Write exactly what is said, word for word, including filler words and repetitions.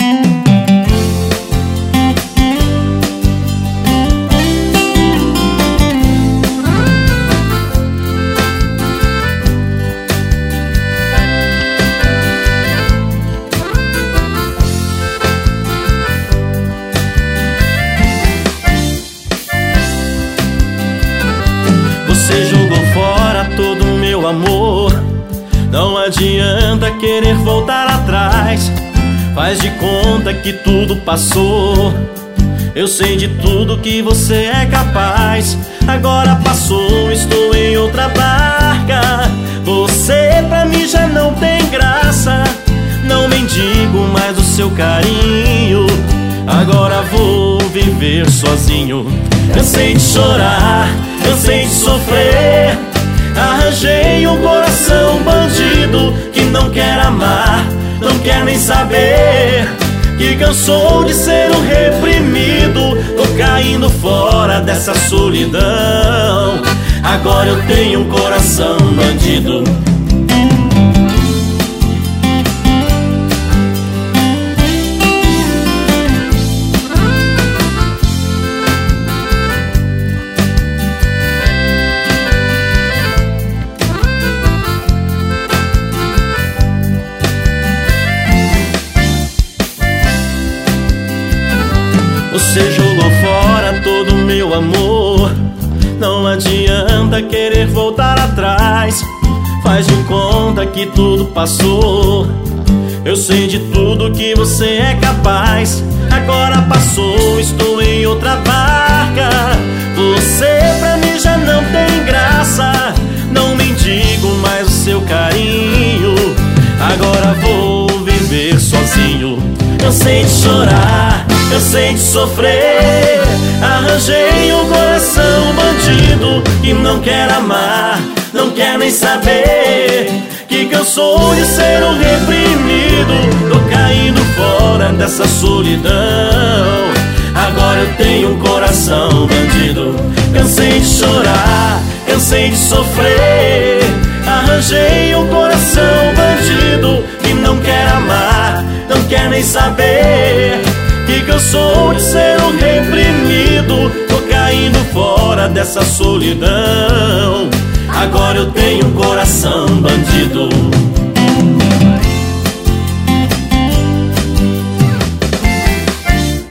Você jogou fora todo o meu amor. Não adianta querer voltar atrás. Faz de conta que tudo passou. Eu sei de tudo que você é capaz. Agora passou, estou em outra barca. Você pra mim já não tem graça. Não mendigo mais o seu carinho. Agora vou viver sozinho. Cansei de chorar, cansei de sofrer. Arranjei um coração bandido que não quer amar, não quer nem saber. Que cansou de ser um reprimido. Tô caindo fora dessa solidão. Agora eu tenho um coração bandido. Você jogou fora todo o meu amor. Não adianta querer voltar atrás. Faz de conta que tudo passou. Eu sei de tudo que você é capaz. Agora passou, estou em outra barca. Você pra mim já não tem graça. Não mendigo mais o seu carinho. Agora vou viver sozinho. Cansei de chorar, cansei de sofrer. Arranjei um coração bandido que não quer amar, não quer nem saber. Que cansou de ser um reprimido. Tô caindo fora dessa solidão. Agora eu tenho um coração bandido. Cansei de chorar, cansei de sofrer. Arranjei um coração bandido que não quer amar, não quer nem saber. Que cansou de ser um reprimido. Tô caindo fora dessa solidão. Agora eu tenho um coração bandido.